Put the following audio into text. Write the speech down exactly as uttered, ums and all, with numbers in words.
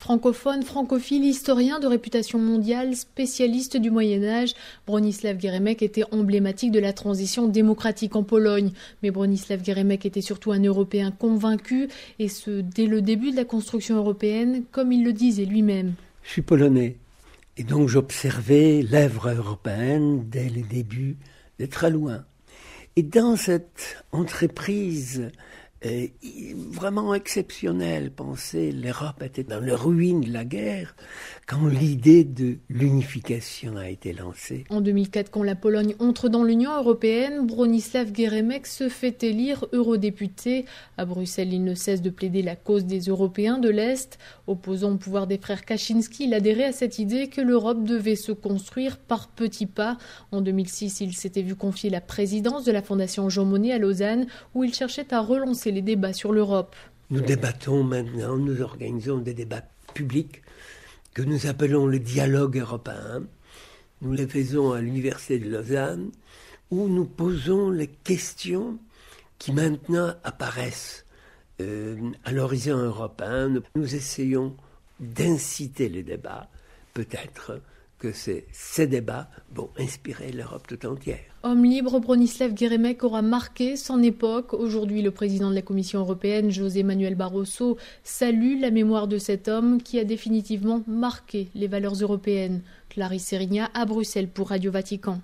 Francophone, francophile, historien de réputation mondiale, spécialiste du Moyen-Âge, Bronisław Geremek était emblématique de la transition démocratique en Pologne. Mais Bronisław Geremek était surtout un Européen convaincu, et ce, dès le début de la construction européenne, comme il le disait lui-même. Je suis polonais, et donc j'observais l'œuvre européenne dès le début, de très loin. Et dans cette entreprise euh, vraiment exceptionnelle, pensez, l'Europe était dans les ruines de la guerre, quand l'idée de l'unification a été lancée. En deux mille quatre, quand la Pologne entre dans l'Union européenne, Bronisław Geremek se fait élire eurodéputé. À Bruxelles, il ne cesse de plaider la cause des Européens de l'Est. Opposant au pouvoir des frères Kaczynski, il adhérait à cette idée que l'Europe devait se construire par petits pas. En deux mille six, il s'était vu confier la présidence de la Fondation Jean Monnet à Lausanne, où il cherchait à relancer les débats sur l'Europe. Nous débattons maintenant, nous organisons des débats publics que nous appelons le dialogue européen. Nous les faisons à l'Université de Lausanne, où nous posons les questions qui maintenant apparaissent euh, à l'horizon européen. Nous essayons d'inciter les débats, peut-être que c'est, ces débats vont inspirer l'Europe tout entière. Homme libre, Bronisław Geremek aura marqué son époque. Aujourd'hui, le président de la Commission européenne, José Manuel Barroso, salue la mémoire de cet homme qui a définitivement marqué les valeurs européennes. Clarisse Serignat à Bruxelles pour Radio Vatican.